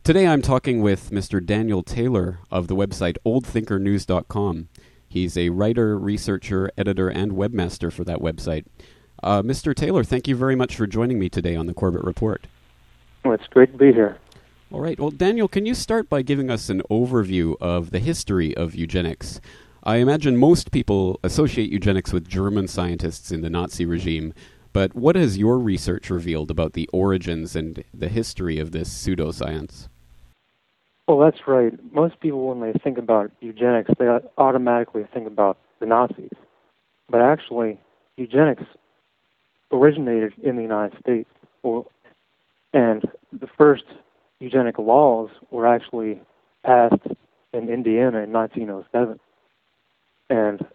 Today I'm talking with Mr. Daniel Taylor of the website oldthinkernews.com. He's a writer, researcher, editor, and webmaster for that website. Mr. Taylor, thank you very much for joining me today on the Corbett Report. Well, it's great to be here. All right. Well, Daniel, can you start by giving us an overview of the history of eugenics? I imagine most people associate eugenics with German scientists in the Nazi regime, but what has your research revealed about the origins and the history of this pseudoscience? Well, that's right. Most people, when they think about eugenics, they automatically think about the Nazis. But actually, eugenics originated in the United States. And the first eugenic laws were actually passed in Indiana in 1907. And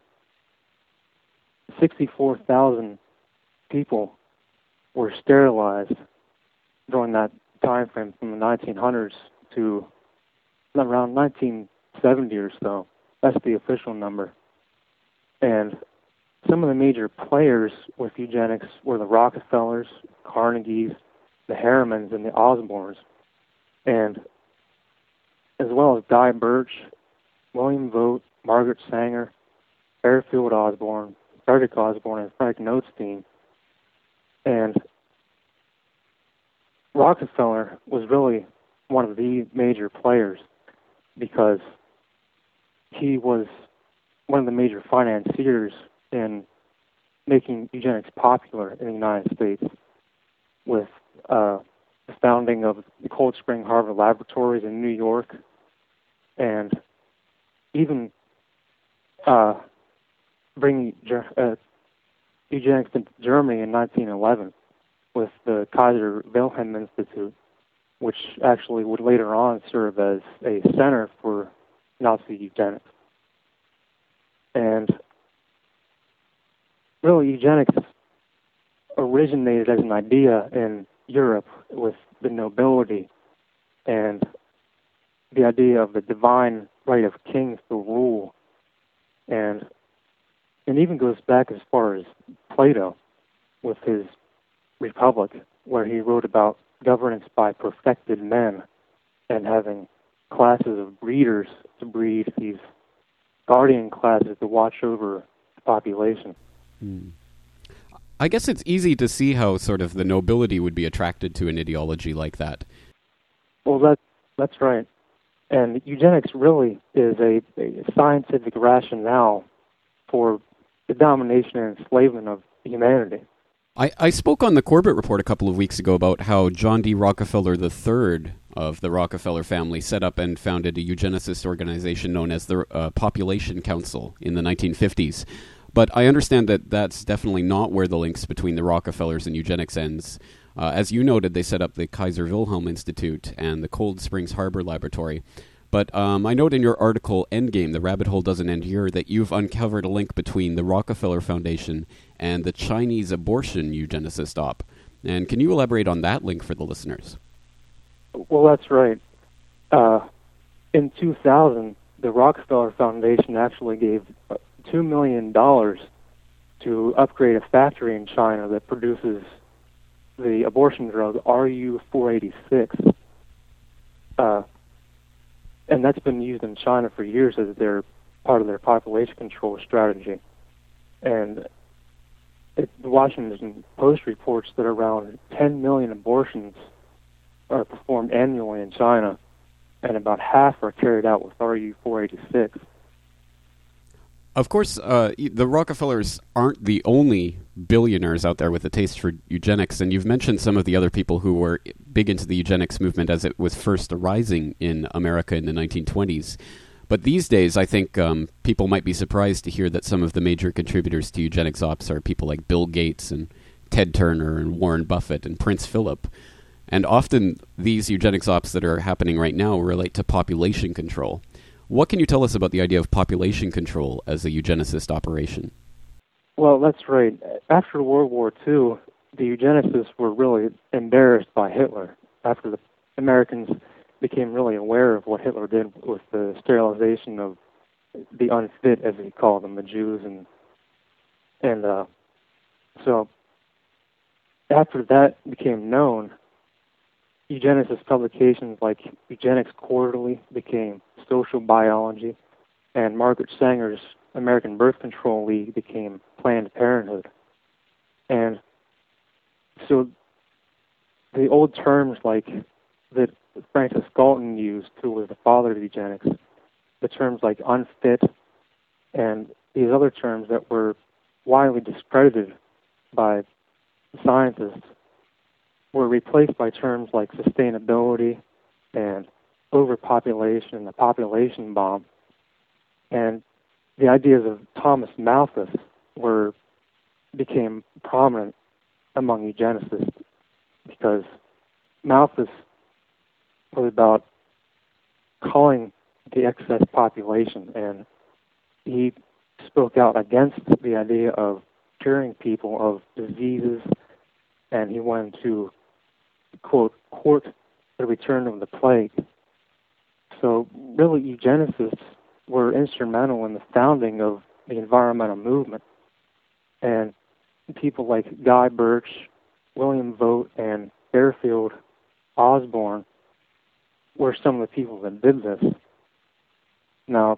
64,000 people were sterilized during that time frame from the 1900s to around 1970 or so. That's the official number. And some of the major players with eugenics were the Rockefellers, Carnegies, the Harrimans, and the Osborns, and as well as Guy Birch, William Vogt, Margaret Sanger, Fairfield Osborn, Frederick Osborn, and Frank Notenstein. And Rockefeller was really one of the major players because he was one of the major financiers in making eugenics popular in the United States with the founding of the Cold Spring Harbor Laboratories in New York, and even bringing eugenics to Germany in 1911 with the Kaiser Wilhelm Institute, which actually would later on serve as a center for Nazi eugenics. And really, eugenics originated as an idea in Europe with the nobility and the idea of the divine right of kings to rule. And it even goes back as far as Plato with his Republic, where he wrote about governance by perfected men and having classes of breeders to breed these guardian classes to watch over the population. I guess it's easy to see how sort of the nobility would be attracted to an ideology like that. Well, that's right. And eugenics really is a scientific rationale for the domination and enslavement of humanity. I spoke on the Corbett Report a couple of weeks ago about how John D. Rockefeller III of the Rockefeller family set up and founded a eugenicist organization known as the Population Council in the 1950s. But I understand that that's definitely not where the links between the Rockefellers and eugenics ends. As you noted, they set up the Kaiser Wilhelm Institute and the Cold Springs Harbor Laboratory. But I note in your article, Endgame, The Rabbit Hole Doesn't End Here, that you've uncovered a link between the Rockefeller Foundation and the Chinese abortion eugenicist op. And can you elaborate on that link for the listeners? Well, that's right. In 2000, the Rockefeller Foundation actually gave $2 million to upgrade a factory in China that produces the abortion drug RU-486. And that's been used in China for years as their part of their population control strategy. And the Washington Post reports that around 10 million abortions are performed annually in China, and about half are carried out with RU-486. Of course, the Rockefellers aren't the only billionaires out there with a taste for eugenics, and you've mentioned some of the other people who were big into the eugenics movement as it was first arising in America in the 1920s. But these days, I think people might be surprised to hear that some of the major contributors to eugenics ops are people like Bill Gates and Ted Turner and Warren Buffett and Prince Philip. And often these eugenics ops that are happening right now relate to population control. What can you tell us about the idea of population control as a eugenicist operation? Well, that's right. After World War II, the eugenicists were really embarrassed by Hitler after the Americans became really aware of what Hitler did with the sterilization of the unfit, as he called them, the Jews, and so after that became known, eugenicist publications like Eugenics Quarterly became Social Biology, and Margaret Sanger's American Birth Control League became Planned Parenthood. And so the old terms like that Francis Galton used, who was the father of eugenics, the terms like unfit and these other terms that were widely discredited by scientists were replaced by terms like sustainability and overpopulation and the population bomb. And the ideas of Thomas Malthus became prominent among eugenicists because Malthus was about calling the excess population, and he spoke out against the idea of curing people of diseases, and he wanted to, quote, court the return of the plague. So really, eugenicists were instrumental in the founding of the environmental movement. And people like Guy Birch, William Vogt, and Fairfield Osborne were some of the people that did this. Now,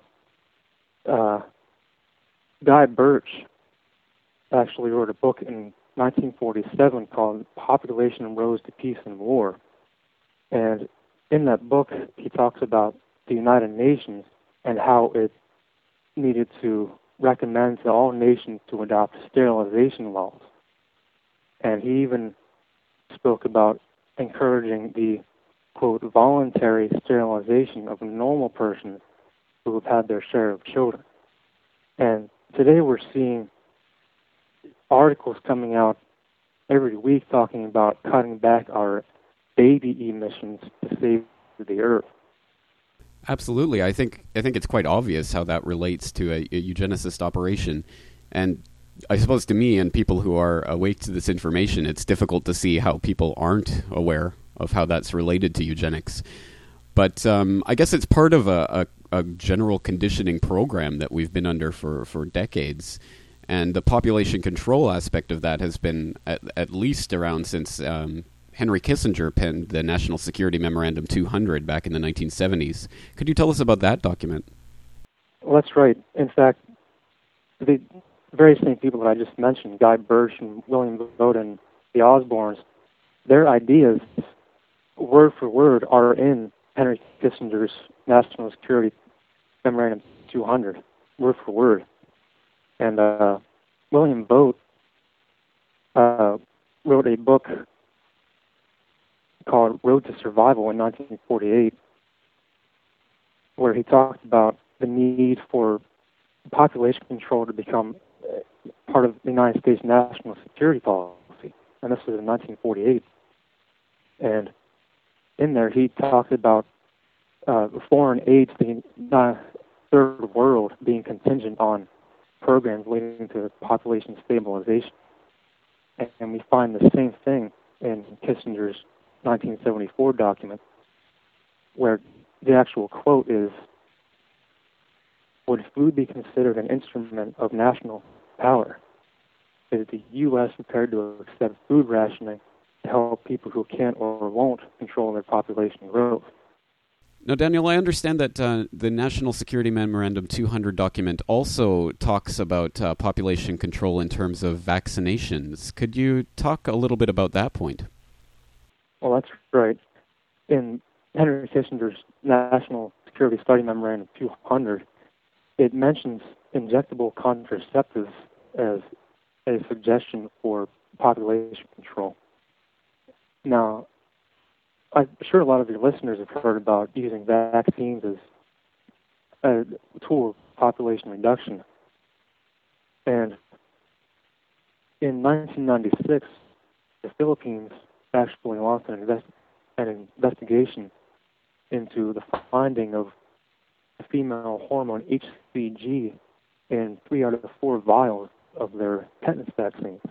Guy Birch actually wrote a book in 1947 called Population Rose to Peace and War. And in that book, he talks about the United Nations and how it needed to recommend to all nations to adopt sterilization laws. And he even spoke about encouraging the, quote, voluntary sterilization of normal persons who have had their share of children. And today we're seeing articles coming out every week talking about cutting back our baby emissions to save the earth. Absolutely. I think it's quite obvious how that relates to a eugenicist operation. And I suppose to me and people who are awake to this information, it's difficult to see how people aren't aware of how that's related to eugenics. But I guess it's part of a general conditioning program that we've been under for decades. And the population control aspect of that has been at least around since Henry Kissinger penned the National Security Memorandum 200 back in the 1970s. Could you tell us about that document? Well, that's right. In fact, the very same people that I just mentioned, Guy Birch and William Vogt and the Osbornes, their ideas, word for word, are in Henry Kissinger's National Security Memorandum 200, word for word. And William Vogt wrote a book called Road to Survival in 1948, where he talked about the need for population control to become part of the United States national security policy. And this was in 1948. And in there he talked about foreign aid to the third world being contingent on programs leading to population stabilization. And we find the same thing in Kissinger's 1974 document, where the actual quote is, "Would food be considered an instrument of national power? Is the U.S. prepared to accept food rationing to help people who can't or won't control their population growth?" Now, Daniel, I understand that the National Security Memorandum 200 document also talks about population control in terms of vaccinations. Could you talk a little bit about that point? Well, that's right. In Henry Kissinger's National Security Study Memorandum 200, it mentions injectable contraceptives as a suggestion for population control. Now, I'm sure a lot of your listeners have heard about using vaccines as a tool of population reduction. And in 1996, the Philippines actually launched an investigation into the finding of the female hormone HCG in 3 out of 4 vials of their tetanus vaccine.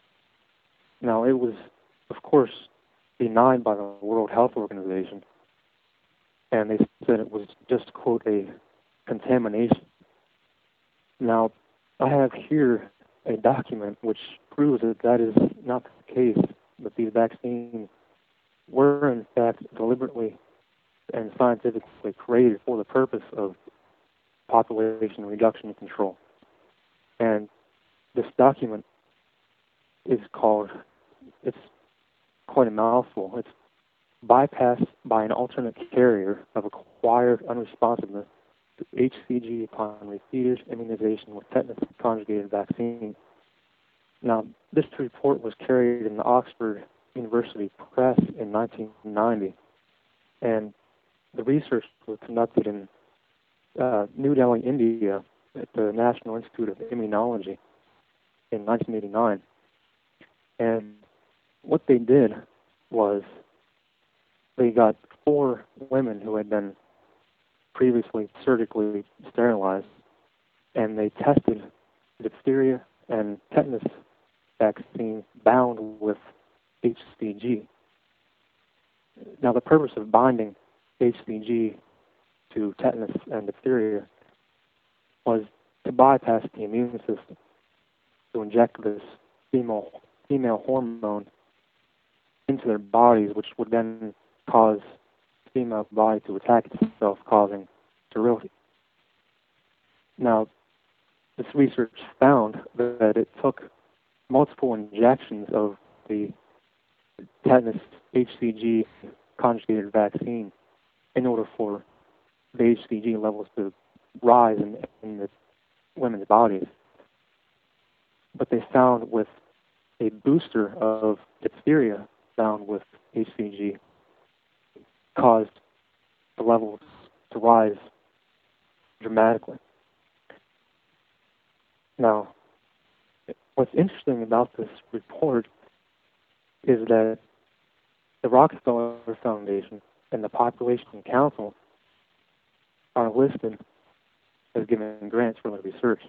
Now, it was, of course, denied by the World Health Organization, and they said it was just, quote, a contamination. Now, I have here a document which proves that that is not the case, that these vaccines were in fact deliberately and scientifically created for the purpose of population reduction control. And this document is called, it's quite a mouthful, it's Bypass by an Alternate Carrier of Acquired Unresponsiveness to HCG upon Repeated Immunization with Tetanus Conjugated Vaccine. Now, this report was carried in the Oxford University Press in 1990, and the research was conducted in New Delhi, India, at the National Institute of Immunology in 1989. And what they did was they got 4 women who had been previously surgically sterilized, and they tested diphtheria and tetanus vaccine bound with HCG. Now, the purpose of binding HCG to tetanus and diphtheria was to bypass the immune system, to inject this female hormone into their bodies, which would then cause the female body to attack itself, causing sterility. Now, this research found that it took multiple injections of the tetanus HCG conjugated vaccine in order for the HCG levels to rise in the women's bodies. But they found with a booster of diphtheria bound with HCG caused the levels to rise dramatically. Now, what's interesting about this report is that the Rockefeller Foundation and the Population Council are listed as giving grants for the research.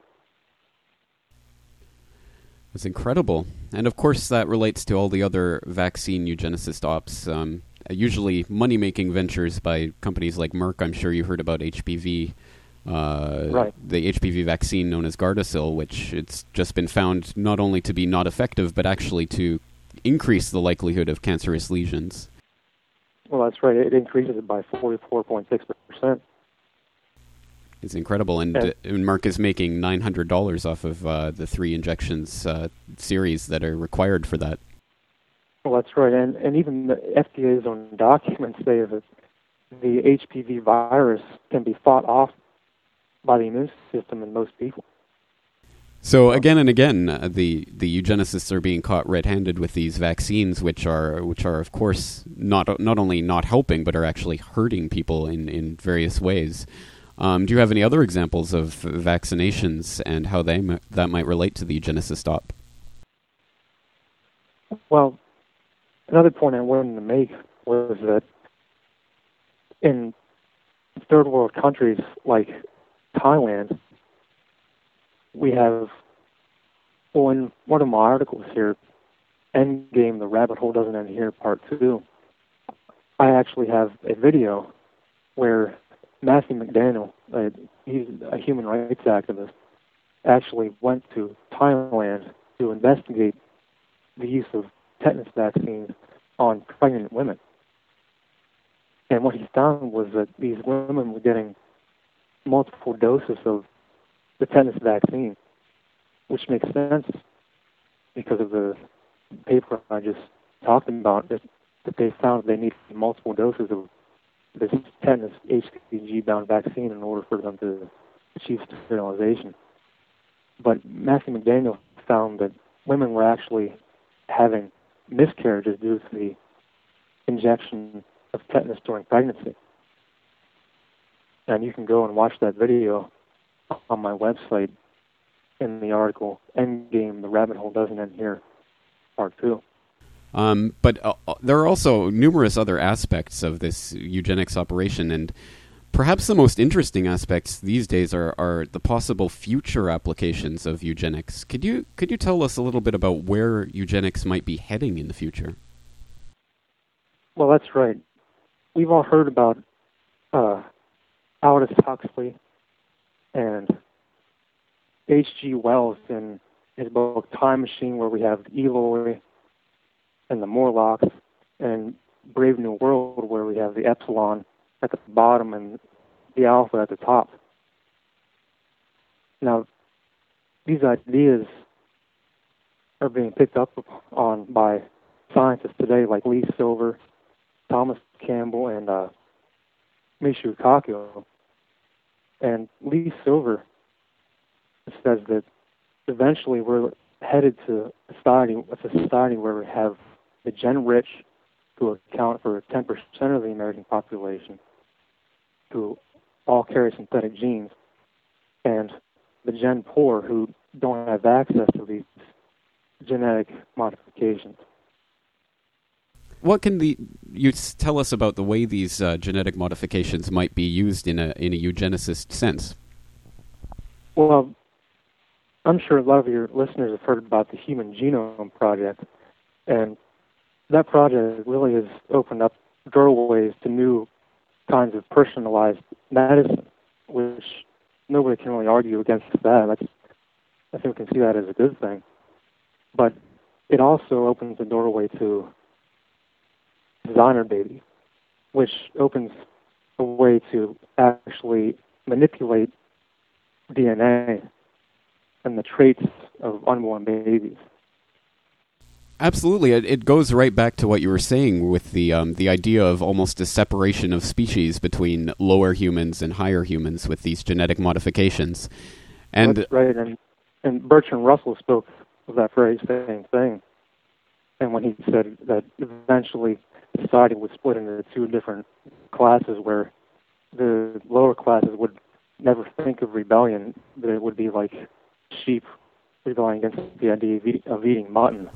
It's incredible. And of course that relates to all the other vaccine eugenicist ops, usually money-making ventures by companies like Merck. I'm sure you heard about HPV, right. The HPV vaccine known as Gardasil, which it's just been found not only to be not effective, but actually to increase the likelihood of cancerous lesions. Well, that's right. It increases it by 44.6%. It's incredible, and Merck is making $900 off of the 3 injections series that are required for that. Well, that's right, and even the FDA's own documents say that the HPV virus can be fought off by the immune system in most people. So again and again, the eugenicists are being caught red-handed with these vaccines, which are of course not only not helping, but are actually hurting people in various ways. Do you have any other examples of vaccinations and how that might relate to the eugenicist op? Well, another point I wanted to make was that in third world countries like Thailand, we have, well, in one of my articles here, Endgame, The Rabbit Hole Doesn't End Here, Part 2, I actually have a video where Matthew McDaniel, he's a human rights activist, actually went to Thailand to investigate the use of tetanus vaccines on pregnant women. And what he found was that these women were getting multiple doses of the tetanus vaccine, which makes sense because of the paper I just talked about, that they found they needed multiple doses of this tetanus HCG-bound vaccine in order for them to achieve sterilization. But Matthew McDaniel found that women were actually having miscarriages due to the injection of tetanus during pregnancy. And you can go and watch that video on my website in the article, Endgame, The Rabbit Hole Doesn't End Here, Part 2. But there are also numerous other aspects of this eugenics operation, and perhaps the most interesting aspects these days are the possible future applications of eugenics. Could you tell us a little bit about where eugenics might be heading in the future? Well, that's right. We've all heard about Aldous Huxley and H.G. Wells in his book Time Machine, where we have Eloy and the Morlocks, and Brave New World where we have the epsilon at the bottom and the alpha at the top. Now, these ideas are being picked up on by scientists today like Lee Silver, Thomas Campbell, and Michio Kaku. And Lee Silver says that eventually we're headed to a society where we have the gen-rich, who account for 10% of the American population, who all carry synthetic genes, and the gen-poor, who don't have access to these genetic modifications. What can you tell us about the way these genetic modifications might be used in a eugenicist sense? Well, I'm sure a lot of your listeners have heard about the Human Genome Project, and that project really has opened up doorways to new kinds of personalized medicine, which nobody can really argue against that. I think we can see that as a good thing. But it also opens the doorway to designer baby, which opens a way to actually manipulate DNA and the traits of unborn babies. Absolutely, it goes right back to what you were saying with the idea of almost a separation of species between lower humans and higher humans with these genetic modifications. And that's right, and Bertrand Russell spoke of that very same thing. And when he said that eventually society would split into two different classes, where the lower classes would never think of rebellion, that it would be like sheep rebelling against the idea of eating mutton.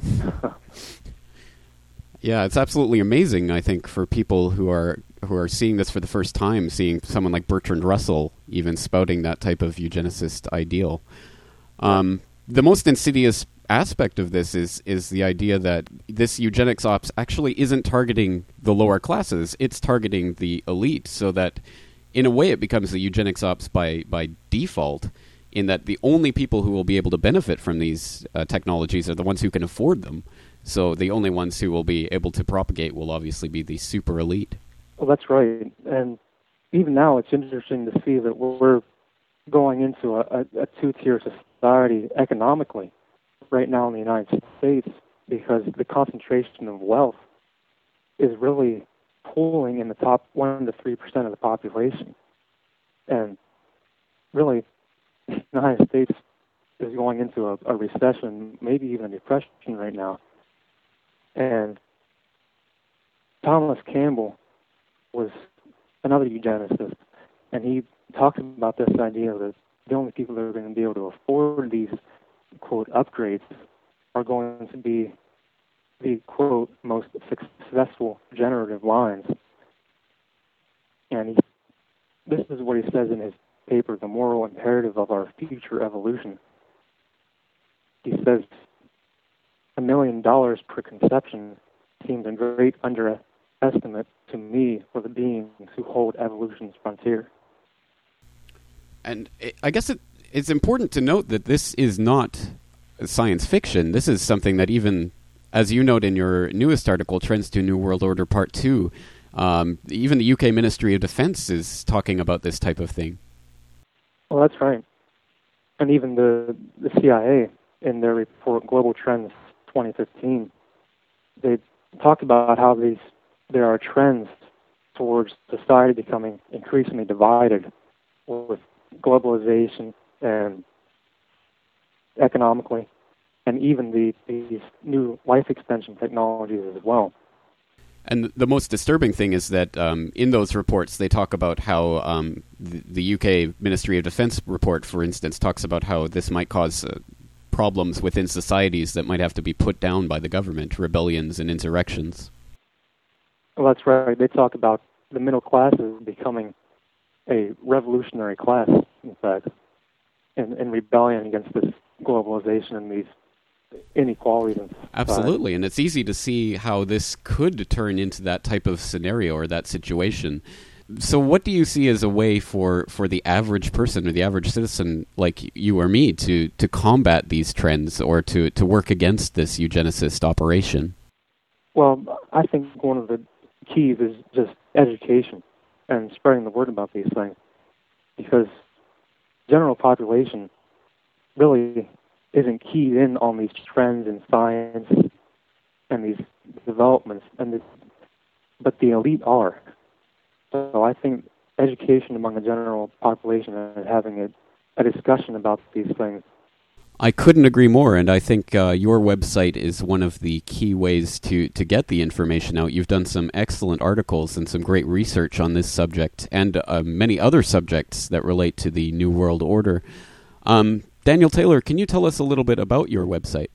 Yeah, it's absolutely amazing, I think, for people who are seeing this for the first time, seeing someone like Bertrand Russell even spouting that type of eugenicist ideal. The most insidious aspect of this is the idea that this eugenics ops actually isn't targeting the lower classes, it's targeting the elite, so that in a way it becomes the eugenics ops by default, in that the only people who will be able to benefit from these technologies are the ones who can afford them. So the only ones who will be able to propagate will obviously be the super elite. Well, that's right. And even now it's interesting to see that we're going into a two-tier society economically right now in the United States, because the concentration of wealth is really pooling in the top 1 to 3% of the population. And really, the United States is going into a recession, maybe even a depression right now. And Thomas Campbell was another eugenicist, and he talked about this idea that the only people that are going to be able to afford these, quote, upgrades are going to be the, quote, most successful generative lines. And this is what he says in his paper, The Moral Imperative of Our Future Evolution. He says, $1 million per conception seems a great underestimate to me for the beings who hold evolution's frontier. And I guess it's important to note that this is not science fiction. This is something that even, as you note in your newest article, Trends to New World Order Part 2, even the UK Ministry of Defence is talking about this type of thing. Well, that's right. And even the CIA, in their report, Global Trends 2015, they talked about how there are trends towards society becoming increasingly divided with globalization and economically, and even these new life extension technologies as well. And the most disturbing thing is that in those reports they talk about how the UK Ministry of Defence report, for instance, talks about how this might cause problems within societies that might have to be put down by the government, rebellions and insurrections. Well, that's right. They talk about the middle classes becoming a revolutionary class, in fact, in rebellion against this globalization and these inequalities in society. Absolutely, and it's easy to see how this could turn into that type of scenario or that situation. So what do you see as a way for the average person or the average citizen like you or me to combat these trends or to work against this eugenicist operation? Well, I think one of the keys is just education and spreading the word about these things, because general population really isn't keyed in on these trends in science and these developments, but the elite are. So I think education among the general population and having a discussion about these things. I couldn't agree more, and I think your website is one of the key ways to get the information out. You've done some excellent articles and some great research on this subject and many other subjects that relate to the New World Order. Daniel Taylor, can you tell us a little bit about your website?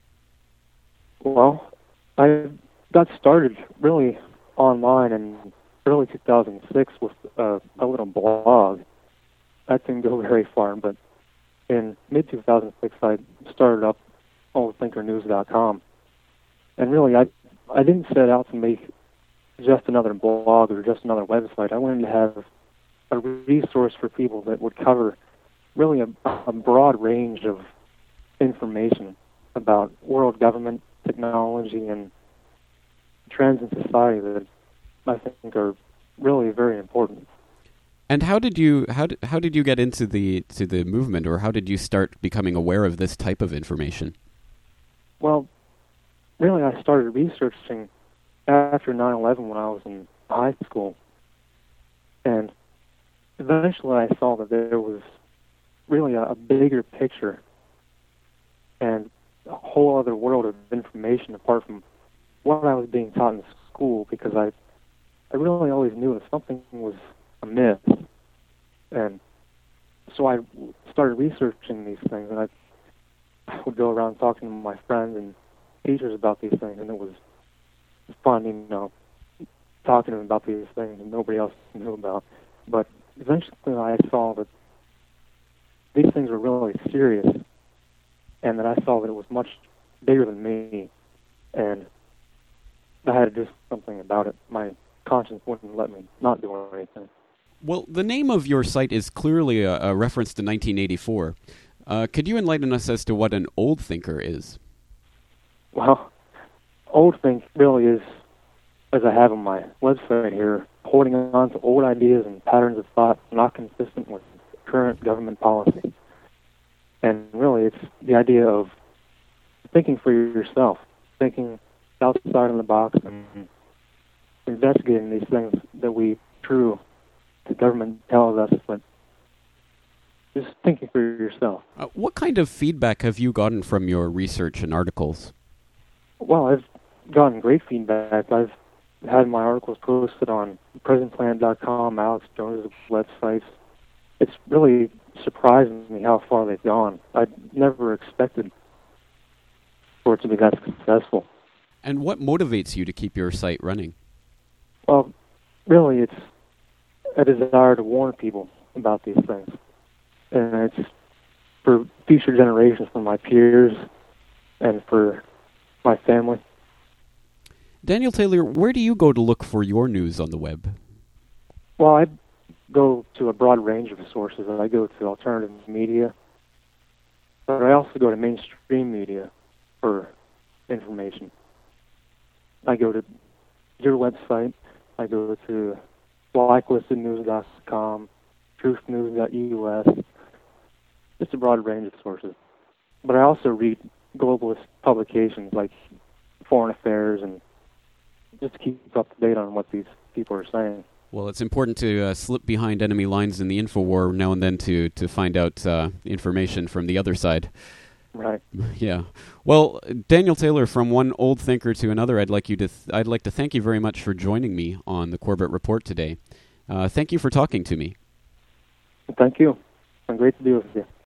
Well, I got started really online in early 2006 with a little blog. That didn't go very far, but in mid-2006, I started up oldthinkernews.com. And really, I didn't set out to make just another blog or just another website. I wanted to have a resource for people that would cover really a broad range of information about world government, technology, and trends in society that I think are really very important. And how did you get into the movement, or how did you start becoming aware of this type of information? Well, really, I started researching after 9/11 when I was in high school, and eventually I saw that there was really a bigger picture and a whole other world of information apart from what I was being taught in school, because I really always knew that something was a myth. And so I started researching these things, and I would go around talking to my friends and teachers about these things, and it was fun, talking to them about these things that nobody else knew about. But eventually I saw that these things were really serious, and that I saw that it was much bigger than me, and I had to do something about it. My conscience wouldn't let me not do anything. Well, the name of your site is clearly a reference to 1984. Could you enlighten us as to what an old thinker is? Well, old think really is, as I have on my website here, holding on to old ideas and patterns of thought not consistent with current government policy. And really, it's the idea of thinking for yourself, thinking outside of the box, and investigating these things that the government tells us, but just thinking for yourself. What kind of feedback have you gotten from your research and articles? Well, I've gotten great feedback. I've had my articles posted on PresentPlanet.com, Alex Jones' websites. It's really surprising me how far they've gone. I never expected for it to be that successful. And what motivates you to keep your site running? Well, really, it's a desire to warn people about these things. And it's for future generations, for my peers, and for my family. Daniel Taylor, where do you go to look for your news on the web? Well, I go to a broad range of sources. I go to alternative media, but I also go to mainstream media for information. I go to your website. I go to blacklistednews.com, truthnews.us, just a broad range of sources. But I also read globalist publications like Foreign Affairs, and just to keep up to date on what these people are saying. Well, it's important to slip behind enemy lines in the InfoWar now and then to find out information from the other side. Right. Yeah. Well, Daniel Taylor, from one old thinker to another, I'd like to thank you very much for joining me on the Corbett Report today. Thank you for talking to me. Thank you. It's been great to be with you.